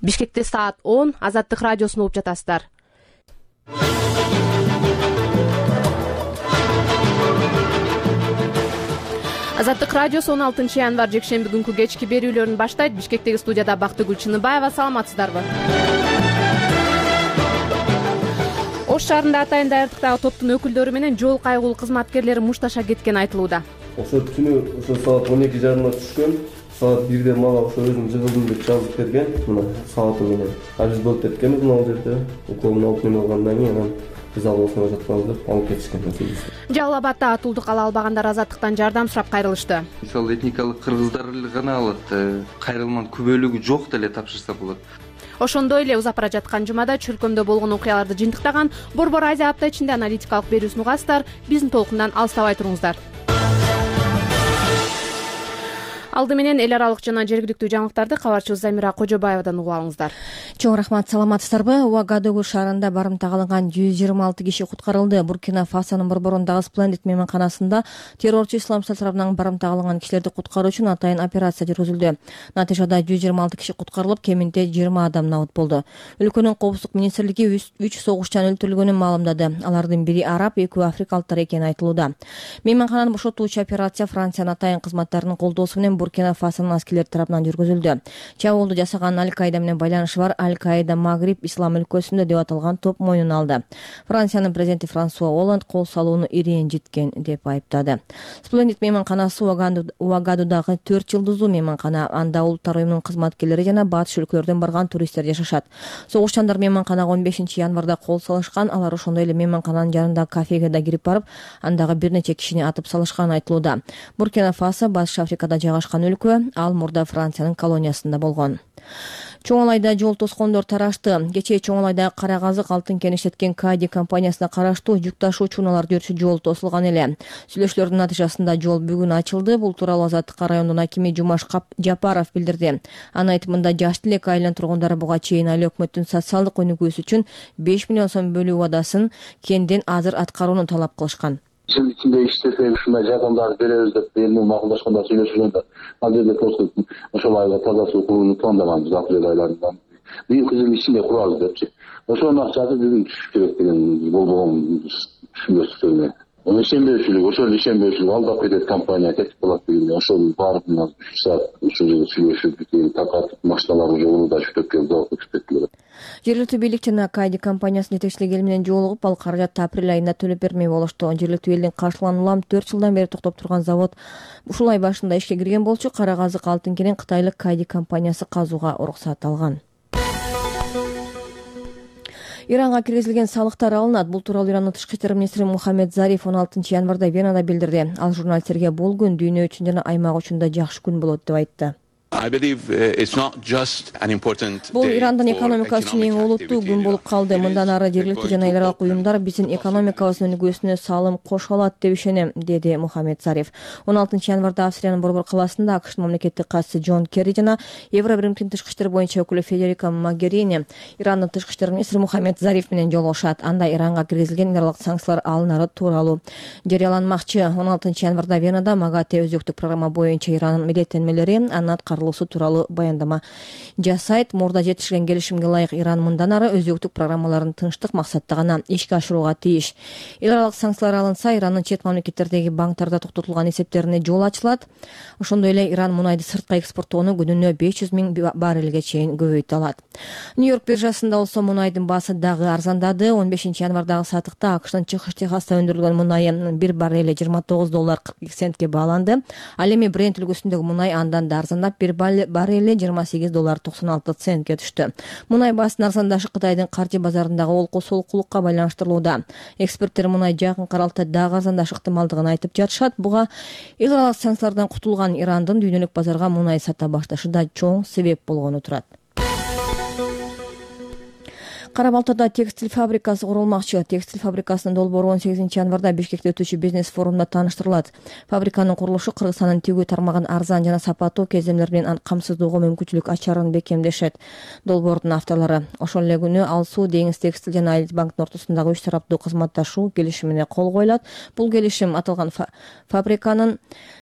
Бишкекте саат 10 Азаттык радиосун угуп жатасыздар. Азаттык радиосу 16 январь жекшемби күнкү кечки берүүлөрүн баштайт. Бишкектеги студияда Бактыгүл Чыныбаева. Саламатсыздарбы? Ош шаарында атайын даярдыктагы топтун өкүлдөрү менен жол кайгылуу кызматкерлери мушташа кеткен айтылууда. Ошо түнү саат 12:30 түшкөн. Саат 1-де мага ошо өзүм жыгылдым деп жазып берген. Мына сааты менен. Биз болуп кеткенбиз мына жерде. Уколун алып мен алгандан кийин анан биз албасына жатканбыз деп алып кетишкен. Жалал Абадда атуулдук ала албагандар азаттыктан жардам сурап кайрылышты. Мисалы этникалык кыргыздар гана алат. Кайрылманын күбөлүгү жок деле тапшырса болот. Ошондой эле узап бара жаткан жумада чөлкөмдө болгон окуяларды жыйынтыктаган Борбор Азия апта ичинде аналитикалык берүүсүн угасыздар. Биздин толкундан алыстабай туруңуздар. Алды менен эл аралык жана жергиликтүү жаңылыктарды кабарчыбыз Замира Кожобаевадан угуп алыңыздар. Чоң рахмат, саламатсыздарбы? Уагадугу шаарында барымтага алынган 126 киши куткарылды. Буркина Фасонун борборундагы Splendid мейманканасында террорчу исламчылар тарабынан барымтага алынган кишилерди куткаруу үчүн атайын операция жүргүзүлдү. Натыйжада 126 киши куткарылып, кеминде 20 адам набыт болду. Өлкөнүн коопсуздук министрлиги 3 согушчан өлтүрүлгөнүн маалымдады. Алардын бири араб, экөө африкалыктар экени айтылууда. Мейманкананы бошотуучу операция Франциянын атайын кызматтарынын колдоосу менен Буркина Фасонун аскерлери тарабынан жүргүзүлдү. Чабуулду жасаган Аль-Каида менен байланышы бар Аль-Каида Магриб ислам өлкөсүндө деп аталган топ мойнуна алды. Франциянын президенти Франсуа Олланд кол салууну ирэнжиткен деп айыптады. Splendid мейманканасы Уагадудагы 4 жылдыздуу мейманкана. Анда улуттар уюмунун кызматкерлери жана батыш өлкөлөрдөн барган туристтер жашашат. Согушчандар мейманканага 15 январда кол салышкан. Алар ошондой эле мейманкананын жанындагы кафеге да кирип барып, андагы бир нече кишини атып салышкан айтылууда. Буркина Фасо Батыш Африкада жайгашкан өлкө, ал мурда Франциянын колониясында болгон. Чоңалайда жол тоскондор тарашты. Кечээ Чоңалайда кара казык алтын кен иштеткен Кади компаниясына караштуу жүк ташуучу унааларды жүрчү жол тосулган эле. Сүйлөшүүлөрдүн натыйжасында жол бүгүн ачылды. Бул тууралуу Азаттыкка райондун акими Жумаш Жапаров билдирди. Анын айтымында жаш тилек айылынын тургундары буга чейин айыл өкмөттүн социалдык өнүгүүсү үчүн 5 миллион сом бөлүү убадасын кенден азыр аткарууну талап кылышкан. Жыл ичинде иштесек ушундай жардамдарды беребиз деп элмен макулдашканда сүйлөшүлгөндө ал жерде просто ошол айга таза суу курууну пландаганбыз апрель айларында. Бийинки жыл ичинде курабыз депчи. Ошонун акчасы бүгүн түшүш керек деген болгон сүйлөшүлдү. Ошол ишенбөөчүлүк алдап кетет компания кетип калат дегенде ошол баарына 3 саат ушул жерде сүйлөшүп такатып машиналар уже уруда жүктөп келип кетти. Жергиликтүү бийлик жана Кади компаниясынын жетекчилиги эл менен жолугуп, ал каражатты апрель айында төлөп бермей болушту. Жергиликтүү элдин каршылануу улам 4 жылдан бери токтоп турган завод ушул ай башында ишке кирген болчу. Кара казык алтын кенин кытайлык Кади компаниясы казууга уруксат алган. Иранга киргизилген салыктар алынат. Бул тууралуу Ирандын тышкы иштер министри Мухаммед Зариф 16 январда Венада билдирди. Ал журналисттерге бул күн дүйнө үчүн жана аймак үчүн да жакшы күн болот деп айтты. Бул Ирандын экономикасы үчүн эң олуттуу күн болуп калды. Мындан ары жергиликтүү жана эл аралык уюмдар биздин экономикабыздын өнүгүүсүнө салым кошо алат деп ишенем, деди Мухаммед Зариф. 16 январда Австриянын борбор калаасында АКШнын мамлекеттик катчысы Джон Керри жана Евробиримдин тышкы иштер боюнча өкүлү Федерика Могерини Ирандын тышкы иштер министри Мухаммед Зариф менен жолугушат. Анда Иранга киргизилген эл аралык санкциялар алынары тууралуу жарыяланмакчы. 16 январда Венада МАГАТЭ өзөктүк программа боюнча Ирандын милдеттенмелери анын аткарылуусу тууралуу баяндама жасайт. Мурда жетишкен келишимге ылайык Иран мындан ары өзөктүк программаларын тынчтык максатта гана ишке ашырууга тийиш. Эл аралык санкциялар алынса, Ирандын чет мамлекеттердеги банктарда токтотулган эсептерине жол ачылат. Ошондой эле Иран мунайды сыртка экспорттоону күнүнө 500 000 баррелге чейин көбөйтө алат. Нью-Йорк биржасында болсо мунайдын баасы дагы арзандады. 15 январдагы сатыкта АКШнын Чыгыш Техаста өндүрүлгөн мунайы 1 баррели $29.42 бааланды. Ал эми Брент үлгүсүндөгү мунай андан да арзандап 1 баррели $28.96 түштү. Мунай баасынын арзандашы Кытайдын каржы базарындагы олку-солкулукка байланыштырылууда. Эксперттер мунай жакын аралыкта дагы арзандашы ыктымалдыгын айтып жатышат. Буга эл аралык санкциялардан кутулган Ирандын дүйнөлүк базарга мунай сата башташы да чоң себеп болгону турат. Кара-Балтада текстиль фабрикасы курулмакчы. Текстиль фабрикасынын долбоору 18 январда Бишкекте өтүүчү бизнес форумда тааныштырылат. Фабриканын курулушу Кыргызстандын тигүү тармагын арзан жана сапаттуу кеземлер менен камсыздоого мүмкүнчүлүк ачарын бекемдешет. Долбоордун авторлору ошол эле күнү Ал Суу Деңиз текстиль жана Айыл банктын ортосундагы 3 тараптуу кызматташуу келишимине кол коюлат. Бул келишим аталган фабриканын